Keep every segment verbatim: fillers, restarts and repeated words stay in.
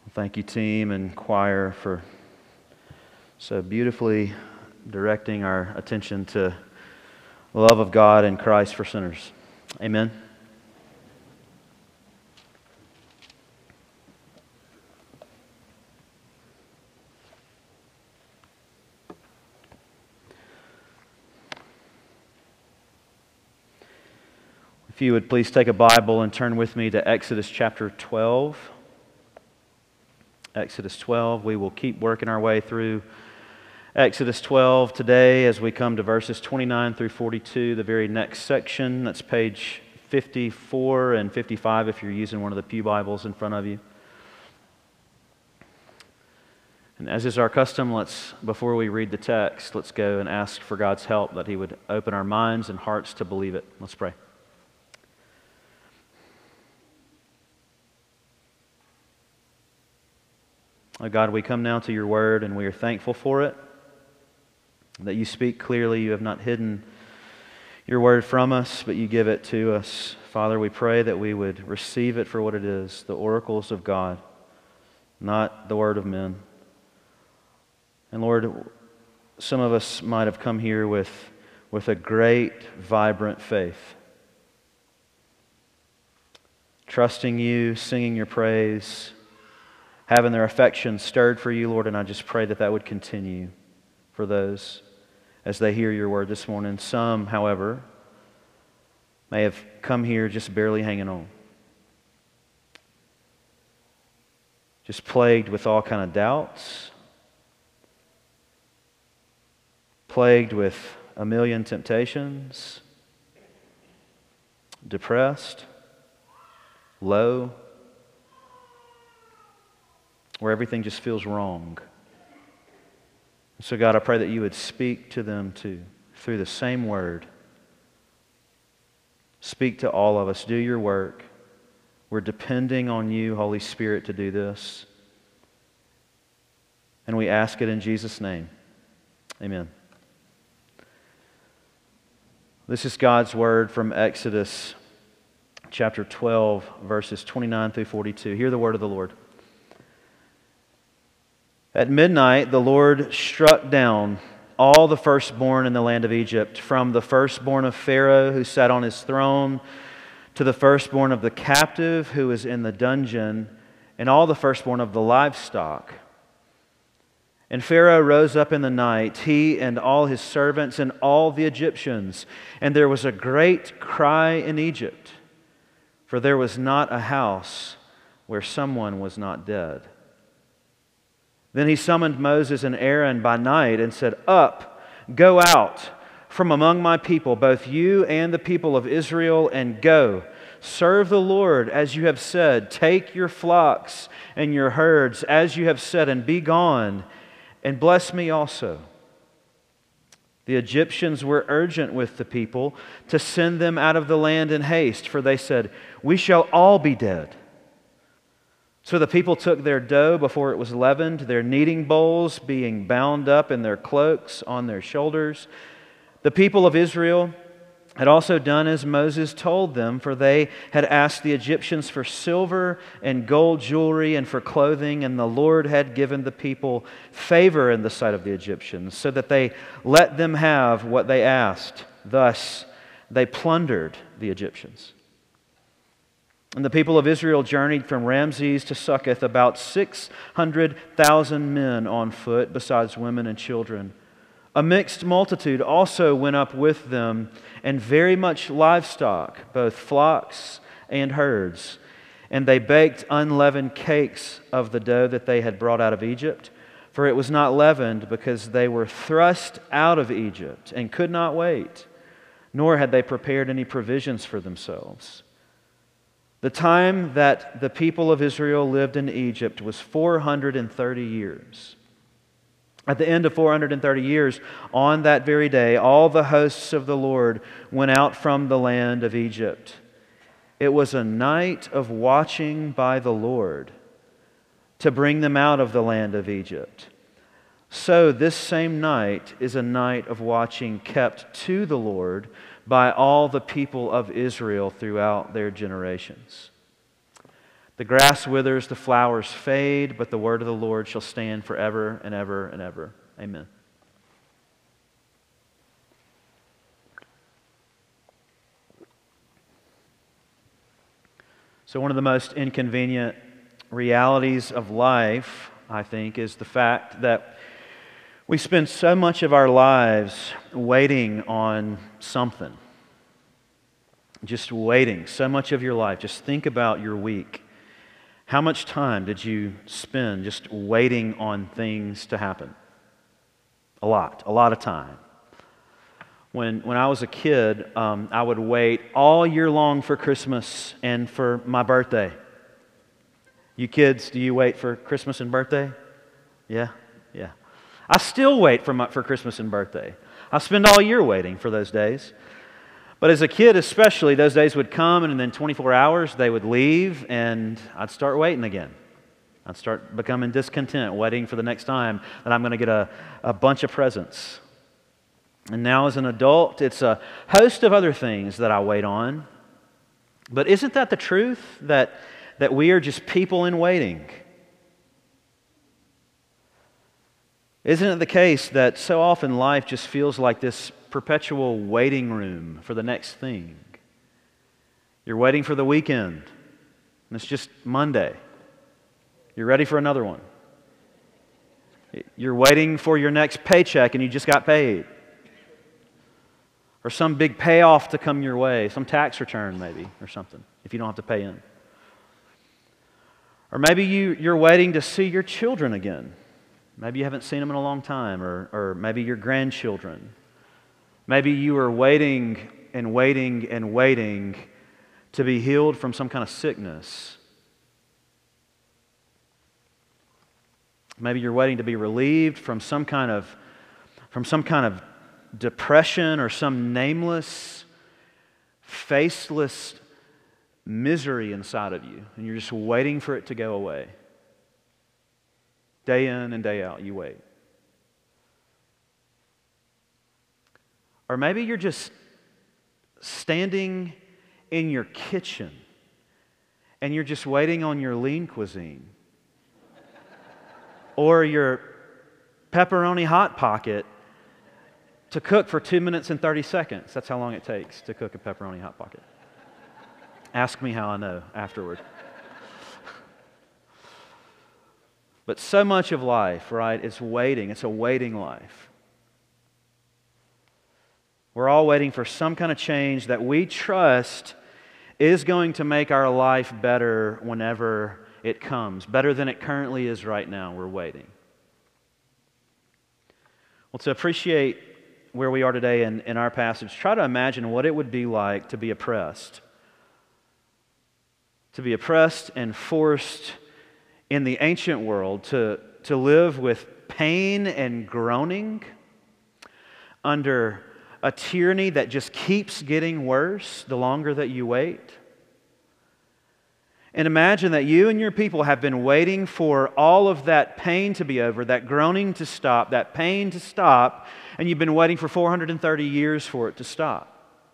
Thank you, team and choir, for so beautifully directing our attention to the love of God and Christ for sinners. Amen. If you would please take a Bible and turn with me to Exodus chapter twelve. Exodus twelve. We will keep working our way through Exodus twelve today as we come to verses twenty-nine through forty-two, the very next section. That's page fifty-four and fifty-five if you're using one of the pew Bibles in front of you. And as is our custom, let's, before we read the text, let's go and ask for God's help, that He would open our minds and hearts to believe it. Let's pray. Oh God, we come now to your word and we are thankful for it, that you speak clearly. You have not hidden your word from us, but you give it to us. Father, we pray that we would receive it for what it is, the oracles of God, not the word of men. And Lord, some of us might have come here with, with a great, vibrant faith, trusting you, singing your praise, having their affections stirred for you, Lord, and I just pray that that would continue for those as they hear your word this morning. Some, however, may have come here just barely hanging on, just plagued with all kind of doubts, plagued with a million temptations, depressed, low, where everything just feels wrong. So God, I pray that you would speak to them too, through the same word. Speak to all of us. Do your work. We're depending on you, Holy Spirit, to do this. And we ask it in Jesus' name. Amen. This is God's word from Exodus chapter twelve, verses twenty-nine through forty-two. Hear the word of the Lord. At midnight, the Lord struck down all the firstborn in the land of Egypt, from the firstborn of Pharaoh who sat on his throne, to the firstborn of the captive who was in the dungeon, and all the firstborn of the livestock. And Pharaoh rose up in the night, he and all his servants and all the Egyptians, and there was a great cry in Egypt, for there was not a house where someone was not dead. Then he summoned Moses and Aaron by night and said, "Up, go out from among my people, both you and the people of Israel, and go. Serve the Lord as you have said. Take your flocks and your herds as you have said, and be gone, and bless me also." The Egyptians were urgent with the people to send them out of the land in haste, for they said, "We shall all be dead." So the people took their dough before it was leavened, their kneading bowls being bound up in their cloaks on their shoulders. The people of Israel had also done as Moses told them, for they had asked the Egyptians for silver and gold jewelry and for clothing, and the Lord had given the people favor in the sight of the Egyptians, so that they let them have what they asked. Thus they plundered the Egyptians. And the people of Israel journeyed from Ramses to Succoth, about six hundred thousand men on foot, besides women and children. A mixed multitude also went up with them, and very much livestock, both flocks and herds. And they baked unleavened cakes of the dough that they had brought out of Egypt, for it was not leavened, because they were thrust out of Egypt and could not wait, nor had they prepared any provisions for themselves. The time that the people of Israel lived in Egypt was four hundred thirty years. At the end of four hundred thirty years, on that very day, all the hosts of the Lord went out from the land of Egypt. It was a night of watching by the Lord to bring them out of the land of Egypt. So this same night is a night of watching kept to the Lord by all the people of Israel throughout their generations. The grass withers, the flowers fade, but the word of the Lord shall stand forever and ever and ever. Amen. So one of the most inconvenient realities of life, I think, is the fact that we spend so much of our lives waiting on something. Just waiting. So much of your life. Just think about your week. How much time did you spend just waiting on things to happen? A lot. A lot of time. When, when I was a kid, um, I would wait all year long for Christmas and for my birthday. You kids, do you wait for Christmas and birthday? Yeah? Yeah. I still wait for, my, for Christmas and birthday. I spend all year waiting for those days. But as a kid especially, those days would come and then twenty-four hours they would leave and I'd start waiting again. I'd start becoming discontent, waiting for the next time that I'm going to get a, a bunch of presents. And now as an adult, it's a host of other things that I wait on. But isn't that the truth? That, that we are just people in waiting? Isn't it the case that so often life just feels like this perpetual waiting room for the next thing? You're waiting for the weekend, and it's just Monday. You're ready for another one. You're waiting for your next paycheck, and you just got paid. Or some big payoff to come your way, some tax return maybe, or something, if you don't have to pay in. Or maybe you, you're waiting to see your children again. Maybe you haven't seen them in a long time, or, or maybe your grandchildren. Maybe you are waiting and waiting and waiting to be healed from some kind of sickness. Maybe you're waiting to be relieved from some kind of, from some kind of depression or some nameless, faceless misery inside of you, and you're just waiting for it to go away. Day in and day out, you wait. Or maybe you're just standing in your kitchen and you're just waiting on your lean cuisine or your pepperoni hot pocket to cook for two minutes and thirty seconds. That's how long it takes to cook a pepperoni hot pocket. Ask me how I know afterward. But so much of life, right, is waiting. It's a waiting life. We're all waiting for some kind of change that we trust is going to make our life better whenever it comes, better than it currently is right now. We're waiting. Well, to appreciate where we are today in, in our passage, try to imagine what it would be like to be oppressed. To be oppressed and forced in the ancient world to, to live with pain and groaning under a tyranny that just keeps getting worse the longer that you wait. And imagine that you and your people have been waiting for all of that pain to be over, that groaning to stop, that pain to stop, and you've been waiting for four hundred thirty years for it to stop.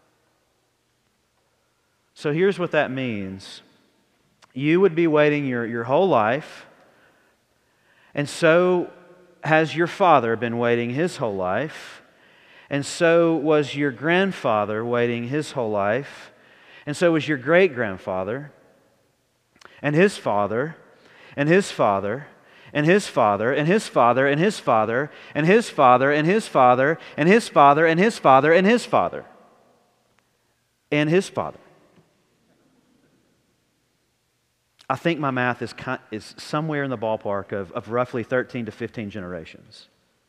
So here's what that means. You would be waiting your, your whole life, and so has your father been waiting his whole life, and so was your grandfather waiting his whole life, and so was your great-grandfather, and his father, and his father, and his father, and his father, and his father, and his father, and his father, and his father, and his father, and his father, and his father. I think my math is, is somewhere in the ballpark of, of roughly thirteen to fifteen generations.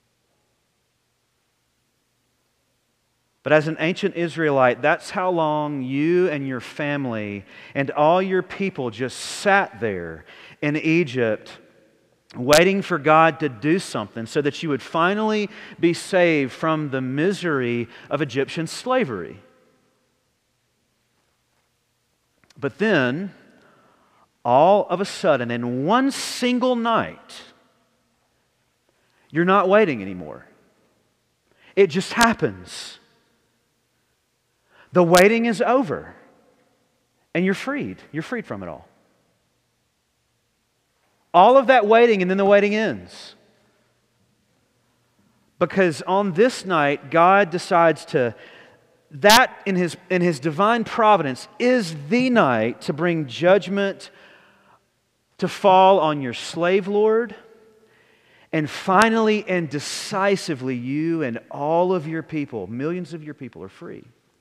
But as an ancient Israelite, that's how long you and your family and all your people just sat there in Egypt waiting for God to do something so that you would finally be saved from the misery of Egyptian slavery. But then, all of a sudden, in one single night, you're not waiting anymore. It just happens. The waiting is over, and you're freed. You're freed from it all. All of that waiting, and then the waiting ends. Because on this night, God decides to, that in His, in His divine providence is the night to bring judgment to fall on your slave lord. And finally and decisively, you and all of your people, millions of your people, are free.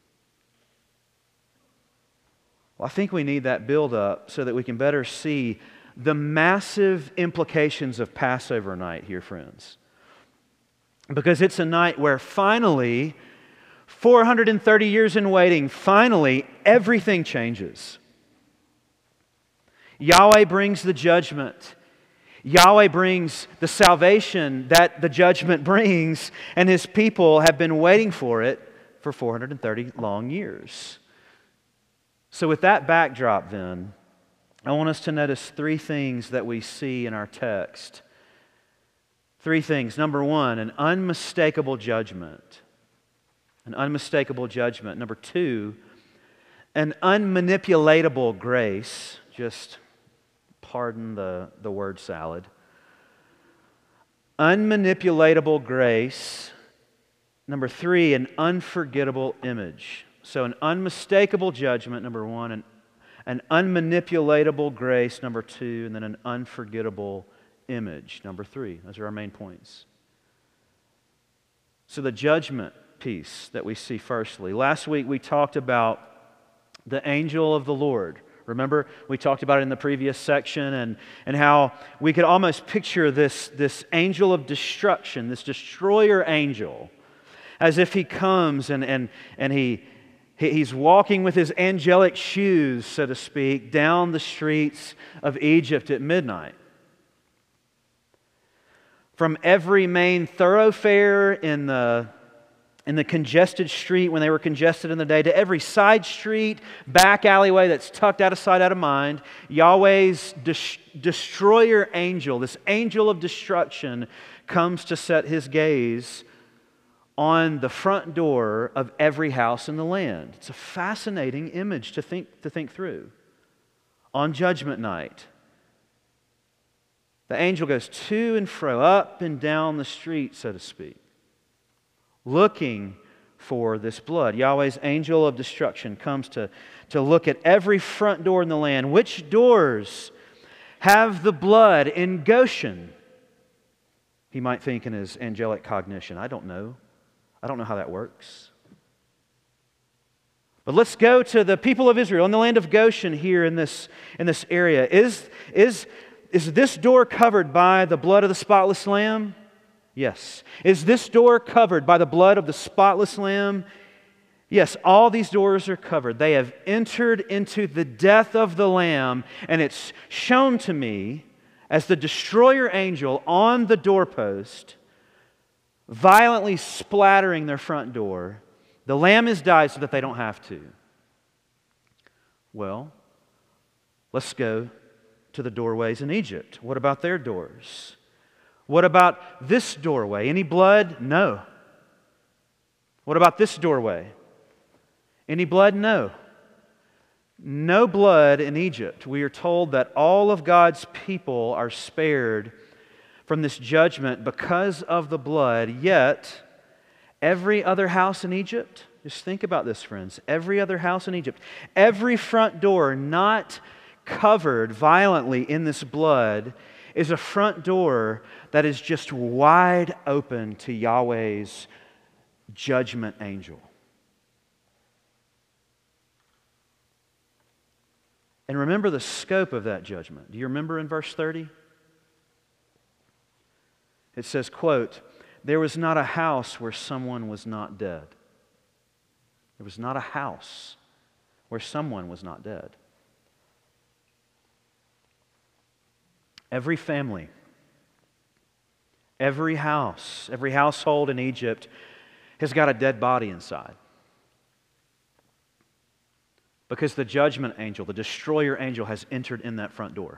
Well, I think we need that build-up so that we can better see the massive implications of Passover night here, friends. Because it's a night where finally, four hundred thirty years in waiting, finally everything changes. Yahweh brings the judgment. Yahweh brings the salvation that the judgment brings, and His people have been waiting for it for four hundred thirty long years. So with that backdrop then, I want us to notice three things that we see in our text. Three things. Number one, an unmistakable judgment. An unmistakable judgment. Number two, an unmanipulatable grace. Just pardon the, the word salad. Unmanipulatable grace. Number three, an unforgettable image. So an unmistakable judgment, number one, an, an unmanipulatable grace, number two, and then an unforgettable image, number three. Those are our main points. So the judgment piece that we see firstly. Last week we talked about the angel of the Lord. Remember, we talked about it in the previous section and, and how we could almost picture this, this angel of destruction, this destroyer angel, as if he comes and, and, and he, he he's walking with his angelic shoes, so to speak, down the streets of Egypt at midnight. From every main thoroughfare in the in the congested street when they were congested in the day, to every side street, back alleyway that's tucked out of sight, out of mind, Yahweh's des- destroyer angel, this angel of destruction, comes to set his gaze on the front door of every house in the land. It's a fascinating image to think, to think through. On Judgment Night, the angel goes to and fro, up and down the street, so to speak, looking for this blood. Yahweh's angel of destruction comes to, to look at every front door in the land. Which doors have the blood in Goshen? He might think in his angelic cognition. I don't know. I don't know how that works. But let's go to the people of Israel in the land of Goshen here in this, in this area. Is, is, is this door covered by the blood of the spotless lamb? Yes. Is this door covered by the blood of the spotless lamb? Yes, all these doors are covered. They have entered into the death of the lamb, and it's shown to me as the destroyer angel on the doorpost, violently splattering their front door. The lamb has died so that they don't have to. Well, let's go to the doorways in Egypt. What about their doors? What about this doorway? Any blood? No. What about this doorway? Any blood? No. No blood in Egypt. We are told that all of God's people are spared from this judgment because of the blood, yet every other house in Egypt, just think about this, friends, every other house in Egypt, every front door not covered violently in this blood is a front door that is just wide open to Yahweh's judgment angel. And remember the scope of that judgment. Do you remember in verse thirty? It says, quote, "There was not a house where someone was not dead." There was not a house where someone was not dead. Every family, every house, every household in Egypt has got a dead body inside. Because the judgment angel, the destroyer angel, has entered in that front door.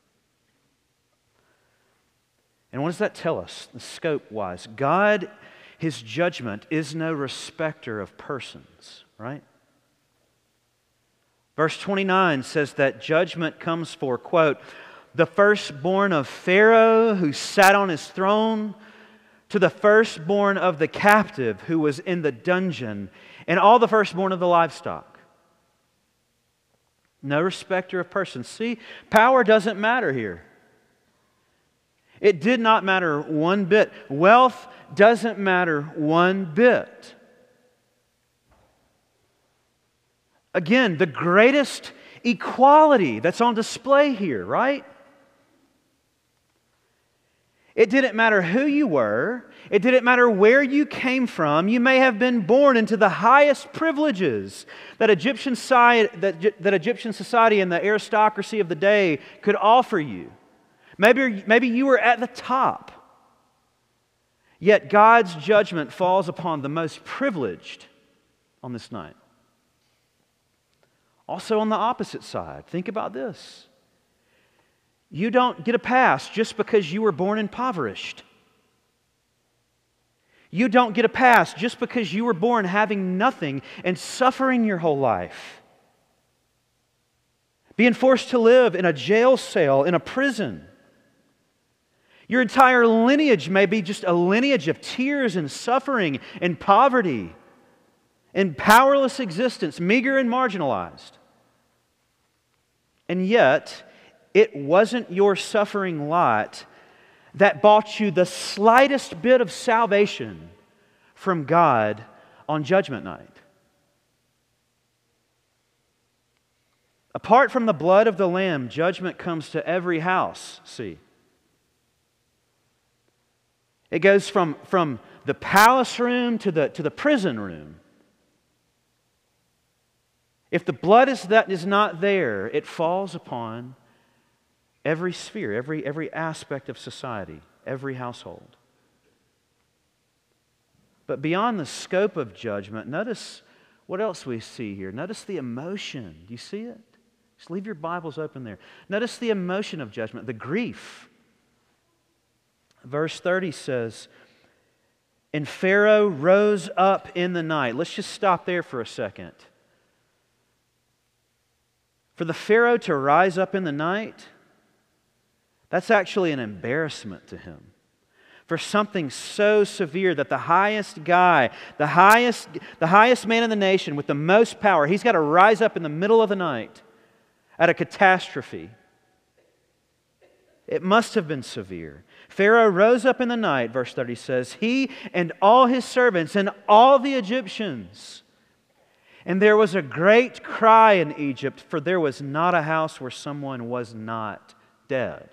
And what does that tell us, scope-wise? God, His judgment is no respecter of persons, right? Verse twenty-nine says that judgment comes for, quote, the firstborn of Pharaoh who sat on his throne, to the firstborn of the captive who was in the dungeon, and all the firstborn of the livestock. No respecter of persons. See, power doesn't matter here. It did not matter one bit. Wealth doesn't matter one bit. Again, the greatest equality that's on display here, right? It didn't matter who you were. It didn't matter where you came from. You may have been born into the highest privileges that Egyptian society, that, that Egyptian society and the aristocracy of the day could offer you. Maybe, maybe you were at the top. Yet God's judgment falls upon the most privileged on this night. Also on the opposite side, think about this. You don't get a pass just because you were born impoverished. You don't get a pass just because you were born having nothing and suffering your whole life. Being forced to live in a jail cell, in a prison. Your entire lineage may be just a lineage of tears and suffering and poverty and powerless existence, meager and marginalized. And yet, it wasn't your suffering lot that bought you the slightest bit of salvation from God on Judgment Night. Apart from the blood of the Lamb, judgment comes to every house, see. It goes from, from the palace room to the, to the prison room. If the blood is, that is not there, it falls upon every sphere, every, every aspect of society, every household. But beyond the scope of judgment, notice what else we see here. Notice the emotion. Do you see it? Just leave your Bibles open there. Notice the emotion of judgment, the grief. Verse thirty says, "And Pharaoh rose up in the night." Let's just stop there for a second. For the Pharaoh to rise up in the night, that's actually an embarrassment to him. For something so severe that the highest guy, the highest, the highest man in the nation with the most power, he's got to rise up in the middle of the night at a catastrophe. It must have been severe. Pharaoh rose up in the night, verse thirty says, he and all his servants and all the Egyptians. And there was a great cry in Egypt, for there was not a house where someone was not dead.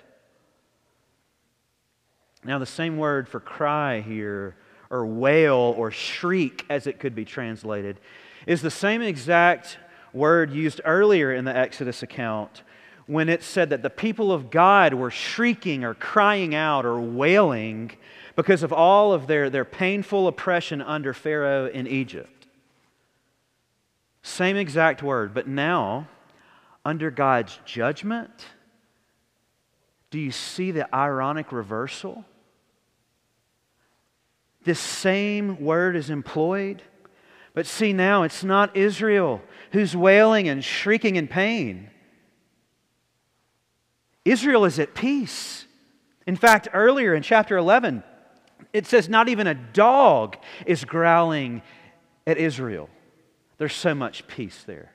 Now, the same word for cry here, or wail, or shriek, as it could be translated, is the same exact word used earlier in the Exodus account when it said that the people of God were shrieking or crying out or wailing because of all of their, their painful oppression under Pharaoh in Egypt. Same exact word, but now, under God's judgment, do you see the ironic reversal? This same word is employed, but see now, it's not Israel who's wailing and shrieking in pain. Israel is at peace. In fact, earlier in chapter eleven, it says not even a dog is growling at Israel. There's so much peace there.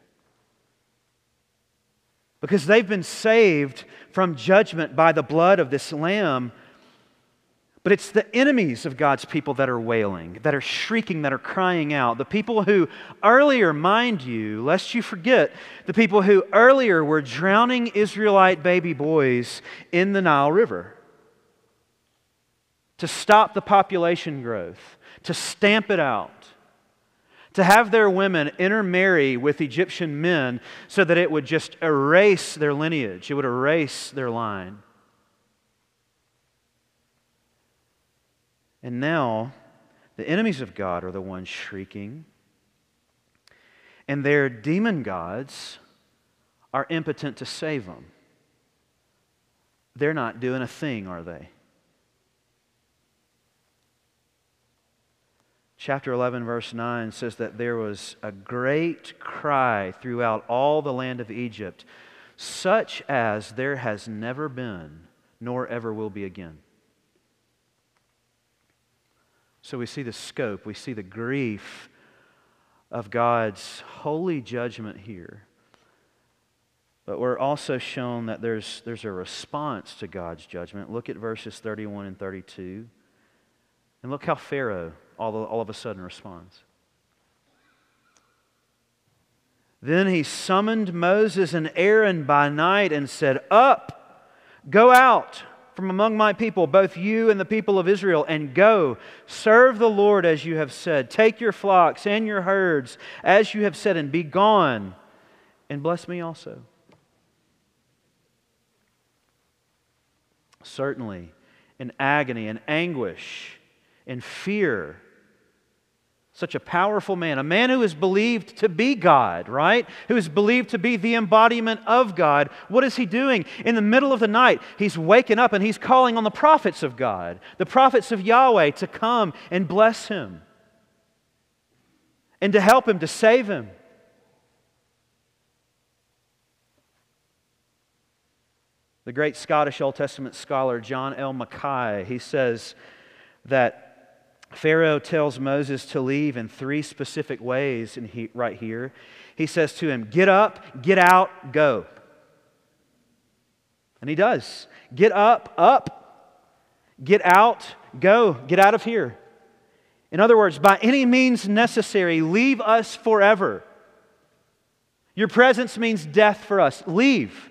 Because they've been saved from judgment by the blood of this Lamb. But it's the enemies of God's people that are wailing, that are shrieking, that are crying out. The people who earlier, mind you, lest you forget, the people who earlier were drowning Israelite baby boys in the Nile River to stop the population growth, to stamp it out, to have their women intermarry with Egyptian men so that it would just erase their lineage, it would erase their line. And now, the enemies of God are the ones shrieking, and their demon gods are impotent to save them. They're not doing a thing, are they? Chapter eleven, verse nine says that there was a great cry throughout all the land of Egypt, such as there has never been, nor ever will be again. So we see the scope, we see the grief of God's holy judgment here. But we're also shown that there's, there's a response to God's judgment. Look at verses thirty-one and thirty-two. And look how Pharaoh all, all of a sudden responds. Then he summoned Moses and Aaron by night and said, "Up, go out from among my people, both you and the people of Israel, and go, serve the Lord as you have said. Take your flocks and your herds as you have said, and be gone, and bless me also." Certainly, in agony and anguish and fear, such a powerful man, a man who is believed to be God, right? Who is believed to be the embodiment of God. What is he doing? In the middle of the night, he's waking up and he's calling on the prophets of God, the prophets of Yahweh, to come and bless him and to help him, to save him. The great Scottish Old Testament scholar John L. Mackay, he says that Pharaoh tells Moses to leave in three specific ways in he, right here. He says to him, "Get up, get out, go." And he does. Get up, up. Get out, go. Get out of here. In other words, by any means necessary, leave us forever. Your presence means death for us. Leave.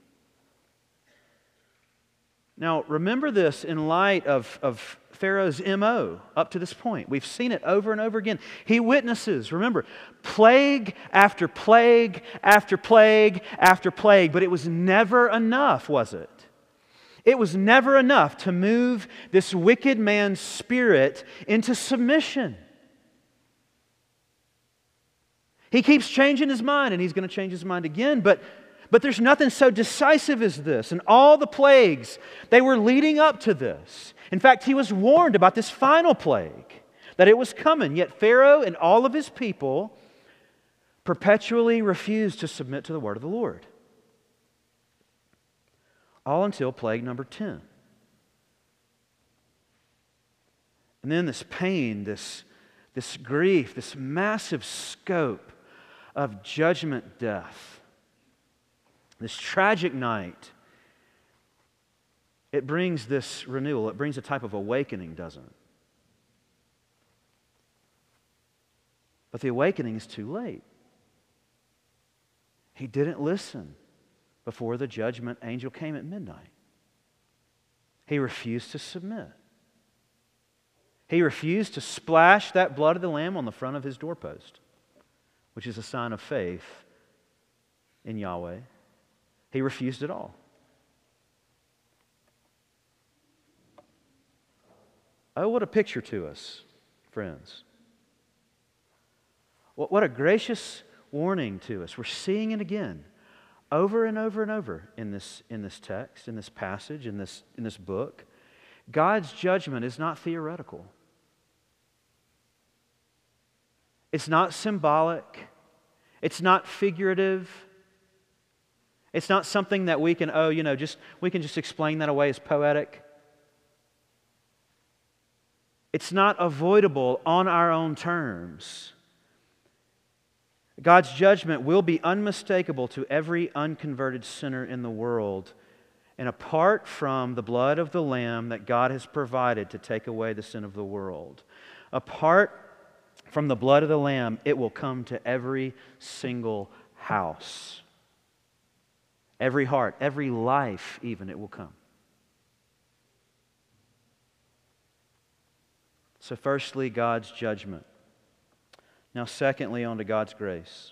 Now, remember this in light of, of Pharaoh's M O up to this point. We've seen it over and over again. He witnesses, remember, plague after plague after plague after plague, but it was never enough, was it? It was never enough to move this wicked man's spirit into submission. He keeps changing his mind, and he's going to change his mind again, but But there's nothing so decisive as this. And all the plagues, they were leading up to this. In fact, he was warned about this final plague, that it was coming. Yet Pharaoh and all of his people perpetually refused to submit to the word of the Lord. All until plague number ten. And then this pain, this, this grief, this massive scope of judgment death. This tragic night, it brings this renewal. It brings a type of awakening, doesn't it? But the awakening is too late. He didn't listen before the judgment angel came at midnight. He refused to submit. He refused to splash that blood of the Lamb on the front of his doorpost, which is a sign of faith in Yahweh. He refused it all. Oh, what a picture to us, friends. What a gracious warning to us. We're seeing it again, over and over and over in this, in this text, in this passage, in this, in this book. God's judgment is not theoretical. It's not symbolic. It's not figurative. It's not something that we can, oh, you know, just we can just explain that away as poetic. It's not avoidable on our own terms. God's judgment will be unmistakable to every unconverted sinner in the world. And apart from the blood of the Lamb that God has provided to take away the sin of the world, apart from the blood of the Lamb, it will come to every single house. Every heart, every life even, it will come. So firstly, God's judgment. Now secondly, on to God's grace.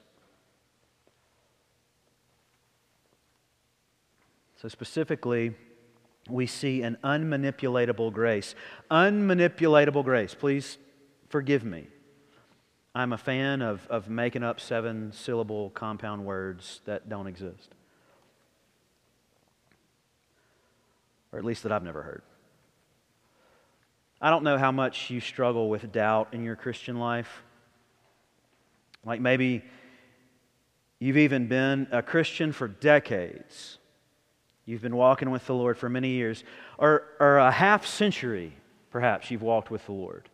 So specifically, we see an unmanipulatable grace. Unmanipulatable grace. Please forgive me. I'm a fan of, of making up seven-syllable compound words that don't exist. Or at least that I've never heard. I don't know how much you struggle with doubt in your Christian life. Like maybe, You've even been a Christian for decades. You've been walking with the Lord for many years. Or, or a half century, perhaps, you've walked with the Lord.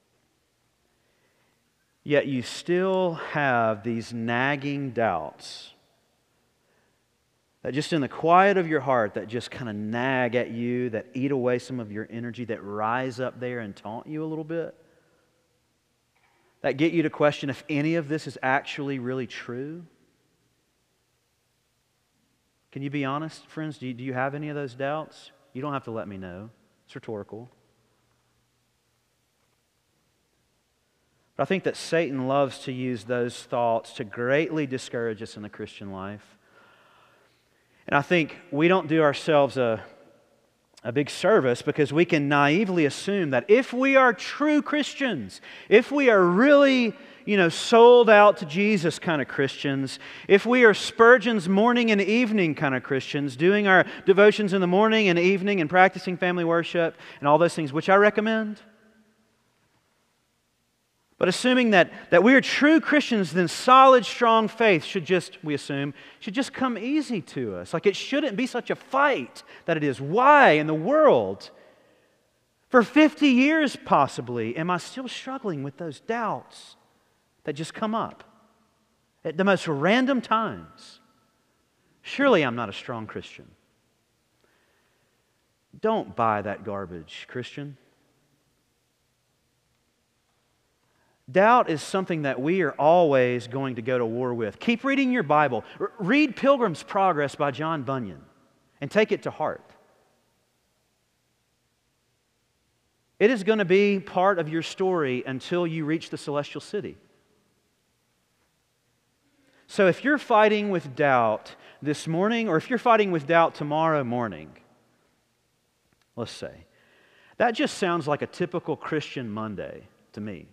Yet you still have these nagging doubts that just in the quiet of your heart that just kind of nag at you, that eat away some of your energy, that rise up there and taunt you a little bit, that get you to question if any of this is actually really true. Can you be honest, friends? Do you, do you have any of those doubts? You don't have to let me know. It's rhetorical. But I think that Satan loves to use those thoughts to greatly discourage us in the Christian life. And I think we don't do ourselves a, a big service because we can naively assume that if we are true Christians, if we are really, you know, sold out to Jesus kind of Christians, if we are Spurgeon's morning and evening kind of Christians, doing our devotions in the morning and evening and practicing family worship and all those things, which I recommend. But assuming that, that we are true Christians, then solid, strong faith should just, we assume, should just come easy to us. Like it shouldn't be such a fight that it is. Why in the world, for fifty years possibly, am I still struggling with those doubts that just come up at the most random times? Surely I'm not a strong Christian. Don't buy that garbage, Christian. Doubt is something that we are always going to go to war with. Keep reading your Bible. R- read Pilgrim's Progress by John Bunyan and take it to heart. It is going to be part of your story until you reach the celestial city. So if you're fighting with doubt this morning, or if you're fighting with doubt tomorrow morning, let's say, that just sounds like a typical Christian Monday to me.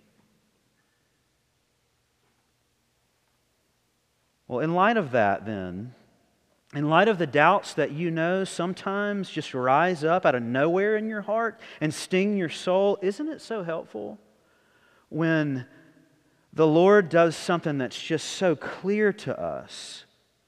Well, in light of that, then, in light of the doubts that you know sometimes just rise up out of nowhere in your heart and sting your soul, isn't it so helpful when the Lord does something that's just so clear to us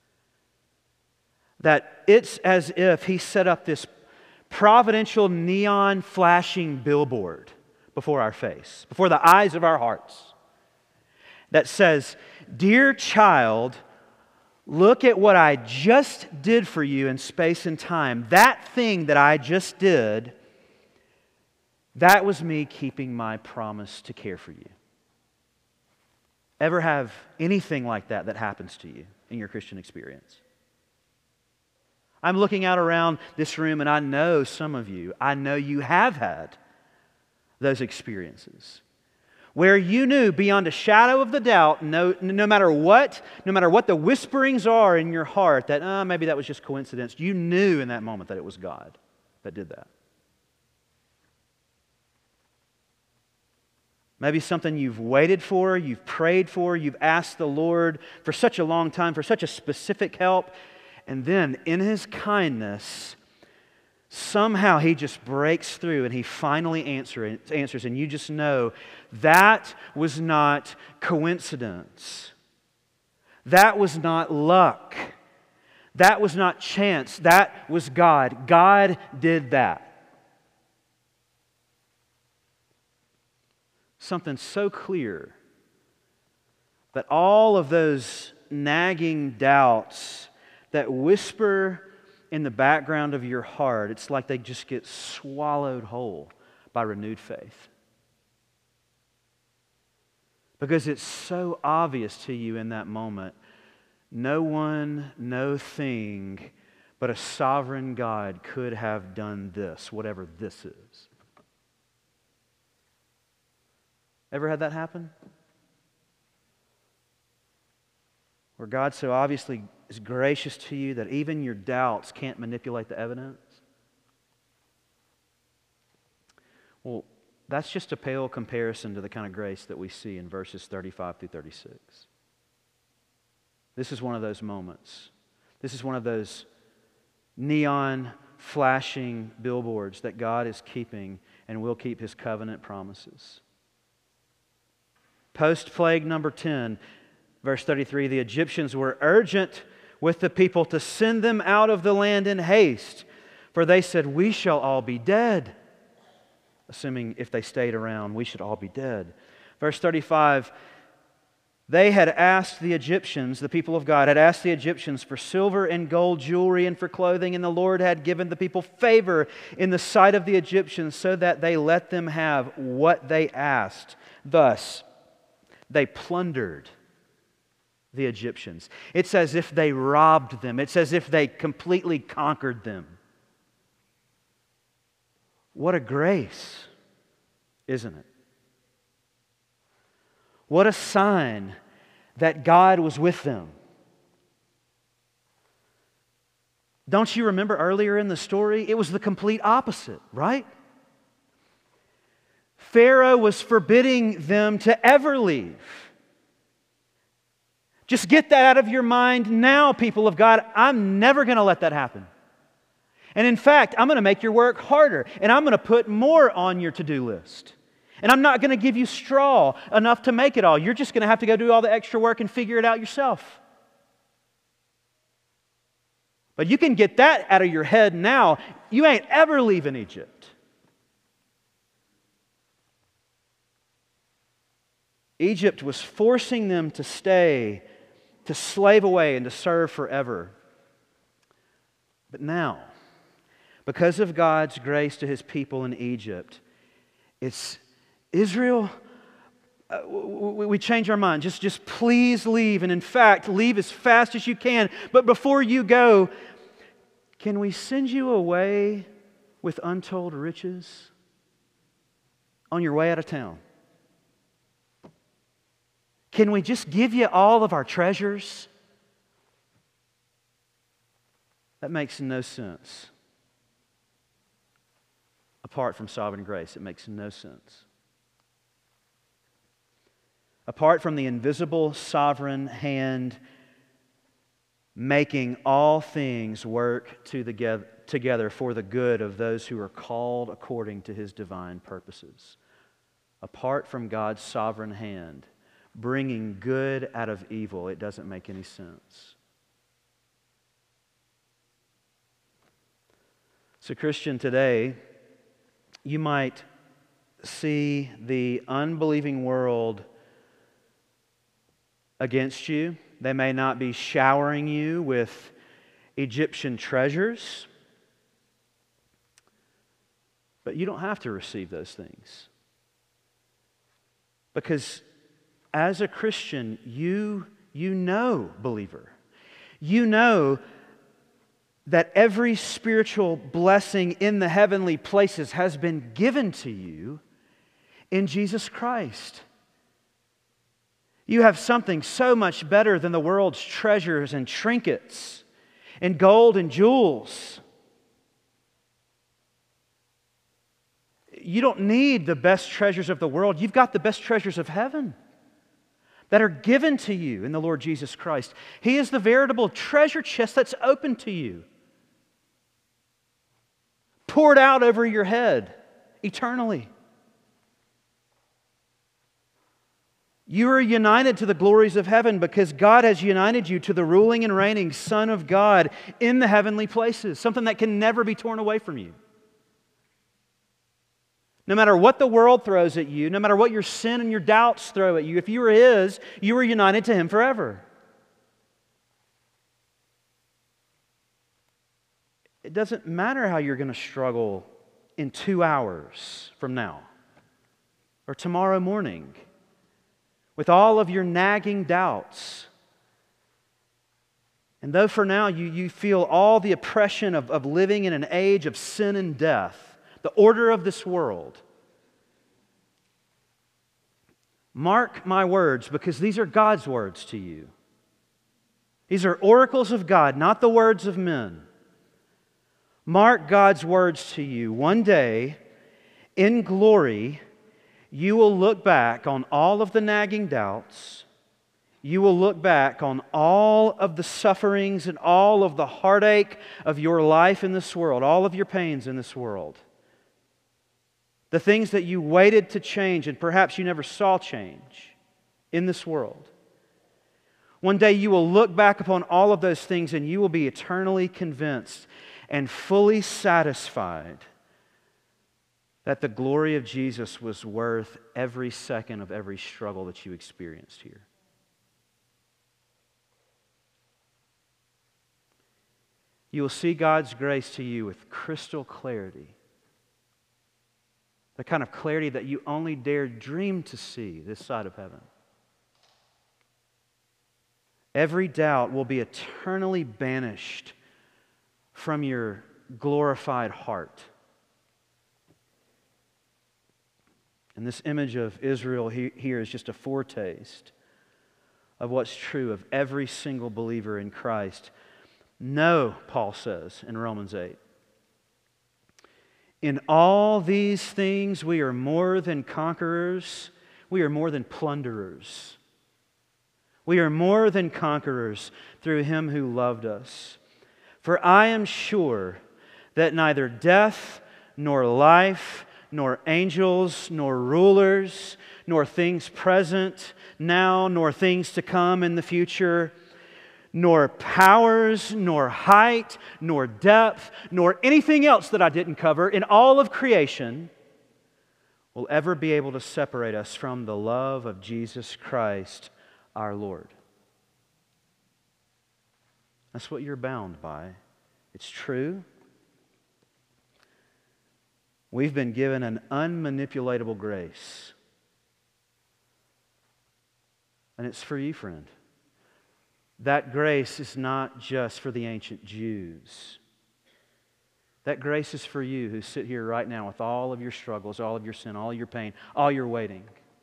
that it's as if He set up this providential neon flashing billboard before our face, before the eyes of our hearts, that says, "Dear child, look at what I just did for you in space and time. That thing that I just did, that was me keeping my promise to care for you." Ever have anything like that that happens to you in your Christian experience? I'm looking out around this room and I know some of you, I know you have had those experiences where you knew beyond a shadow of the doubt, no, no matter what, no matter what the whisperings are in your heart, that oh, maybe that was just coincidence. You knew in that moment that it was God that did that. Maybe something you've waited for, you've prayed for, you've asked the Lord for such a long time, for such a specific help, and then in His kindness, somehow He just breaks through and He finally answer, answers, and you just know that was not coincidence. That was not luck. That was not chance. That was God. God did that. Something so clear that all of those nagging doubts that whisper in the background of your heart, it's like they just get swallowed whole by renewed faith. Because it's so obvious to you in that moment, no one, no thing, but a sovereign God could have done this, whatever this is. Ever had that happen? Where God so obviously is gracious to you that even your doubts can't manipulate the evidence? Well, that's just a pale comparison to the kind of grace that we see in verses thirty-five through thirty-six. This is one of those moments. This is one of those neon flashing billboards that God is keeping and will keep His covenant promises. Post-plague number ten, Verse thirty-three, the Egyptians were urgent with the people to send them out of the land in haste, for they said, we shall all be dead. Assuming if they stayed around, we should all be dead. Verse thirty-five, they had asked the Egyptians, the people of God, had asked the Egyptians for silver and gold jewelry and for clothing, and the Lord had given the people favor in the sight of the Egyptians so that they let them have what they asked. Thus, they plundered the Egyptians. It's as if they robbed them. It's as if they completely conquered them. What a grace, isn't it? What a sign that God was with them. Don't you remember earlier in the story? It was the complete opposite, right? Pharaoh was forbidding them to ever leave. Just get that out of your mind now, people of God. I'm never going to let that happen. And in fact, I'm going to make your work harder, and I'm going to put more on your to-do list. And I'm not going to give you straw enough to make it all. You're just going to have to go do all the extra work and figure it out yourself. But you can get that out of your head now. You ain't ever leaving Egypt. Egypt was forcing them to stay, to slave away and to serve forever. But now, because of God's grace to His people in Egypt, it's Israel, uh, we, we change our mind. Just, just please leave. And in fact, leave as fast as you can. But before you go, can we send you away with untold riches on your way out of town? Can we just give you all of our treasures? That makes no sense. Apart from sovereign grace, it makes no sense. Apart from the invisible sovereign hand making all things work together for the good of those who are called according to His divine purposes. Apart from God's sovereign hand bringing good out of evil, it doesn't make any sense. So, Christian, today, you might see the unbelieving world against you. They may not be showering you with Egyptian treasures, but you don't have to receive those things. Because as a Christian, you, you know, believer, you know that every spiritual blessing in the heavenly places has been given to you in Jesus Christ. You have something so much better than the world's treasures and trinkets and gold and jewels. You don't need the best treasures of the world. You've got the best treasures of heaven that are given to you in the Lord Jesus Christ. He is the veritable treasure chest that's open to you, poured out over your head eternally. You are united to the glories of heaven because God has united you to the ruling and reigning Son of God in the heavenly places, something that can never be torn away from you. No matter what the world throws at you, no matter what your sin and your doubts throw at you, if you are His, you are united to Him forever. It doesn't matter how you're going to struggle in two hours from now or tomorrow morning with all of your nagging doubts. And though for now you, you feel all the oppression of, of living in an age of sin and death, the order of this world, mark my words, because these are God's words to you. These are oracles of God, not the words of men. Mark God's words to you. One day, in glory, you will look back on all of the nagging doubts. You will look back on all of the sufferings and all of the heartache of your life in this world, all of your pains in this world. The things that you waited to change and perhaps you never saw change in this world. One day you will look back upon all of those things and you will be eternally convinced and fully satisfied that the glory of Jesus was worth every second of every struggle that you experienced here. You will see God's grace to you with crystal clarity. The kind of clarity that you only dare dream to see this side of heaven. Every doubt will be eternally banished from your glorified heart. And this image of Israel here is just a foretaste of what's true of every single believer in Christ. No, Paul says in Romans eight. In all these things we are more than conquerors. We are more than plunderers. We are more than conquerors through Him who loved us. For I am sure that neither death, nor life, nor angels, nor rulers, nor things present now, nor things to come in the future, nor powers, nor height, nor depth, nor anything else that I didn't cover in all of creation will ever be able to separate us from the love of Jesus Christ, our Lord. That's what you're bound by. It's true. We've been given an unmanipulatable grace. And it's for you, friend. That grace is not just for the ancient Jews. That grace is for you who sit here right now with all of your struggles, all of your sin, all your pain, all your waiting.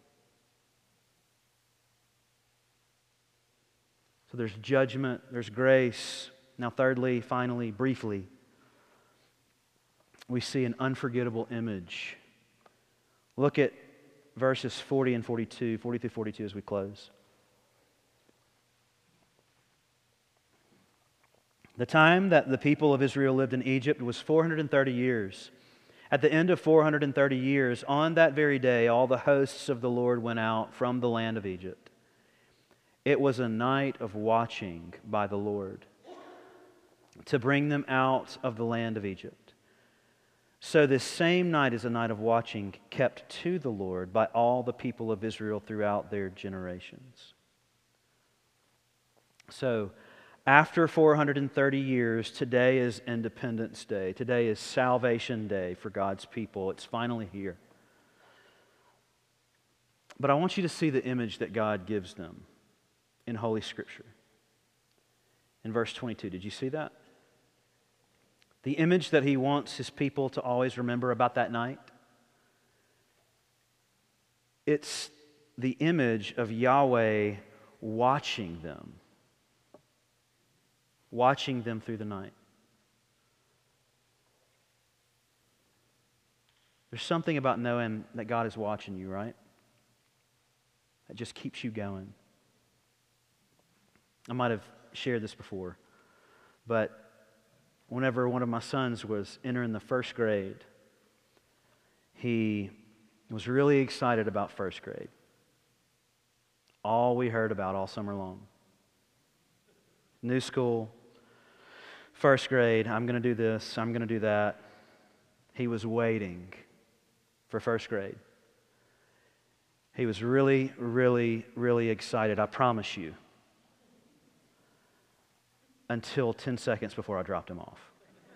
So there's judgment, there's grace. Now thirdly, finally, briefly, we see an unforgettable image. Look at verses forty and forty-two, forty through forty-two as we close. The time that the people of Israel lived in Egypt was four hundred thirty years. At the end of four hundred thirty years, on that very day, all the hosts of the Lord went out from the land of Egypt. It was a night of watching by the Lord to bring them out of the land of Egypt. So this same night is a night of watching kept to the Lord by all the people of Israel throughout their generations. So, after four hundred thirty years, today is Independence Day. Today is Salvation Day for God's people. It's finally here. But I want you to see the image that God gives them in Holy Scripture. In verse twenty-two, did you see that? The image that He wants His people to always remember about that night. It's the image of Yahweh watching them. Watching them through the night. There's something about knowing that God is watching you, right? That just keeps you going. I might have shared this before, but whenever one of my sons was entering the first grade, he was really excited about first grade. All we heard about all summer long. New school, first grade, I'm going to do this, I'm going to do that. He was waiting for first grade. He was really, really, really excited, I promise you. Until ten seconds before I dropped him off.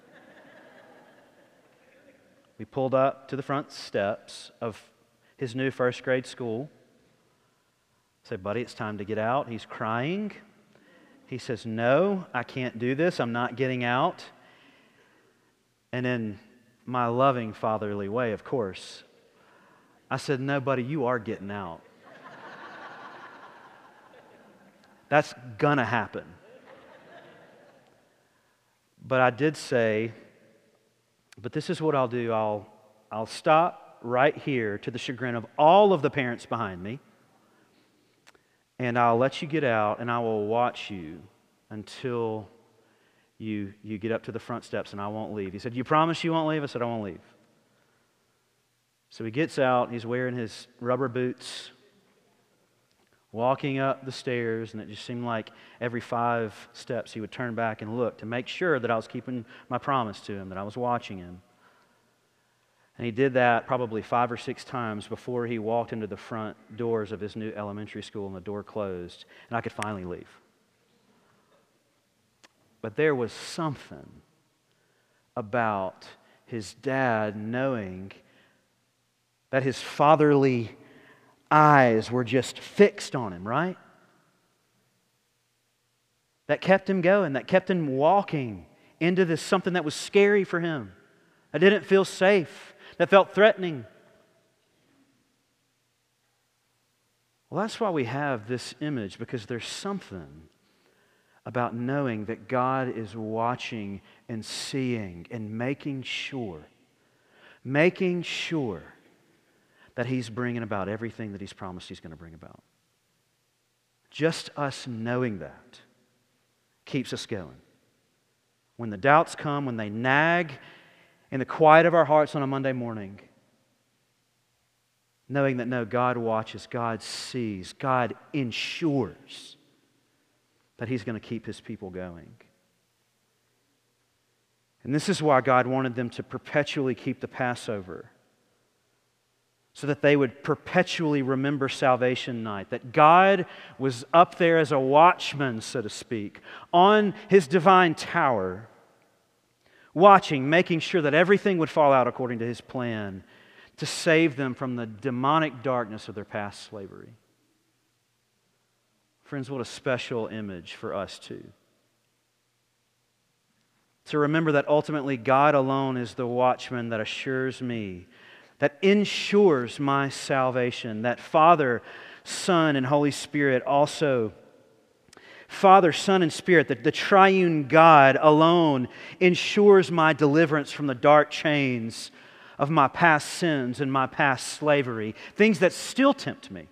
We pulled up to the front steps of his new first grade school. I said, buddy, it's time to get out. He's crying. He says, no, I can't do this. I'm not getting out. And in my loving fatherly way, of course, I said, no, buddy, you are getting out. That's gonna happen. But I did say, but this is what I'll do. I'll, I'll stop right here to the chagrin of all of the parents behind me, and I'll let you get out, and I will watch you until you, you get up to the front steps, and I won't leave. He said, you promise you won't leave? I said, I won't leave. So he gets out. He's wearing his rubber boots, walking up the stairs, and it just seemed like every five steps he would turn back and look to make sure that I was keeping my promise to him, that I was watching him. And he did that probably five or six times before he walked into the front doors of his new elementary school and the door closed, and I could finally leave. But there was something about his dad knowing that his fatherly eyes were just fixed on him, right? That kept him going, that kept him walking into this something that was scary for him, that didn't feel safe, that felt threatening. Well, that's why we have this image, because there's something about knowing that God is watching and seeing and making sure, making sure that He's bringing about everything that He's promised He's going to bring about. Just us knowing that keeps us going. When the doubts come, when they nag in the quiet of our hearts on a Monday morning, knowing that no, God watches, God sees, God ensures that He's going to keep His people going. And this is why God wanted them to perpetually keep the Passover, so that they would perpetually remember salvation night, that God was up there as a watchman, so to speak, on His divine tower, watching, making sure that everything would fall out according to His plan to save them from the demonic darkness of their past slavery. Friends, what a special image for us too. To remember that ultimately God alone is the watchman that assures me, that ensures my salvation, that Father, Son, and Holy Spirit also, Father, Son, and Spirit, that the triune God alone ensures my deliverance from the dark chains of my past sins and my past slavery, things that still tempt me.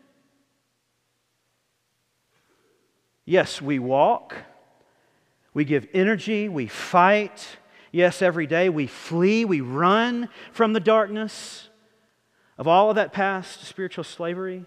Yes, we walk, we give energy, we fight. Yes, every day we flee, we run from the darkness of all of that past spiritual slavery.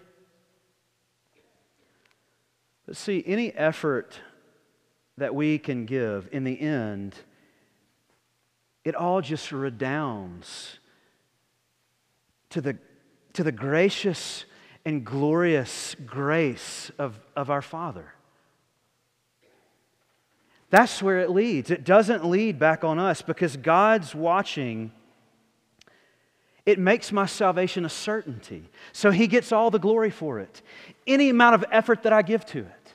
But see, any effort that we can give, in the end, it all just redounds to the, to the gracious and glorious grace of, of our Father. That's where it leads. It doesn't lead back on us, because God's watching. It makes my salvation a certainty. So He gets all the glory for it. Any amount of effort that I give to it.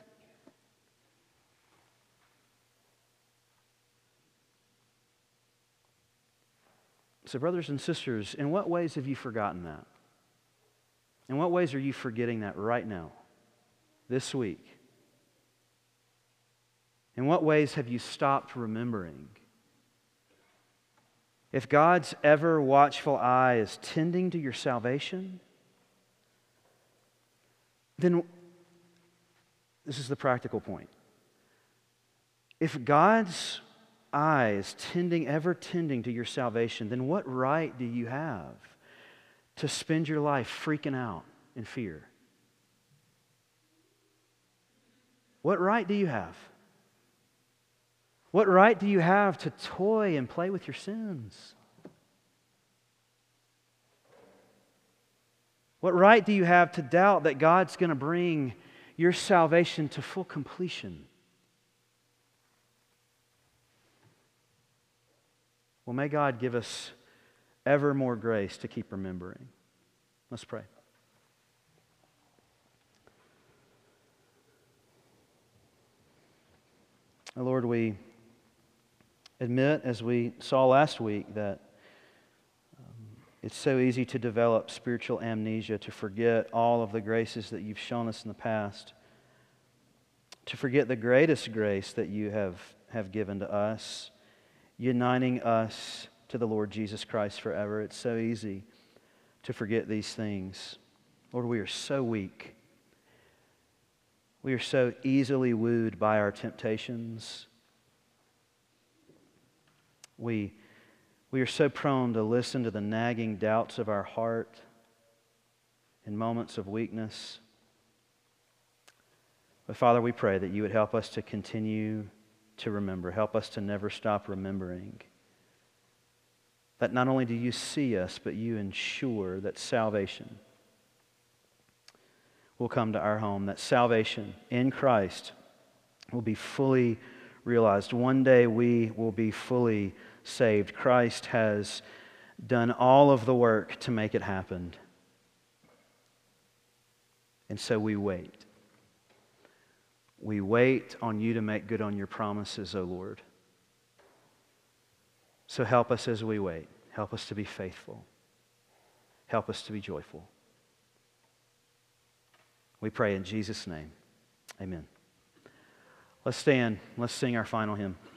So brothers and sisters, in what ways have you forgotten that? In what ways are you forgetting that right now, this week? In what ways have you stopped remembering? If God's ever watchful eye is tending to your salvation, then this is the practical point. If God's eye is tending, ever tending to your salvation, then what right do you have to spend your life freaking out in fear? What right do you have? What right do you have to toy and play with your sins? What right do you have to doubt that God's going to bring your salvation to full completion? Well, may God give us ever more grace to keep remembering. Let's pray. Lord, we admit, as we saw last week, that um, it's so easy to develop spiritual amnesia, to forget all of the graces that you've shown us in the past, to forget the greatest grace that you have, have given to us, uniting us to the Lord Jesus Christ forever. It's so easy to forget these things. Lord, we are so weak. We are so easily wooed by our temptations. We, we are so prone to listen to the nagging doubts of our heart in moments of weakness. But Father, we pray that you would help us to continue to remember. Help us to never stop remembering that not only do you see us, but you ensure that salvation will come to our home, that salvation in Christ will be fully realized. One day we will be fully saved. Christ has done all of the work to make it happen. And so we wait. We wait on you to make good on your promises, O Lord. So help us as we wait. Help us to be faithful. Help us to be joyful. We pray in Jesus' name. Amen. Let's stand. Let's sing our final hymn.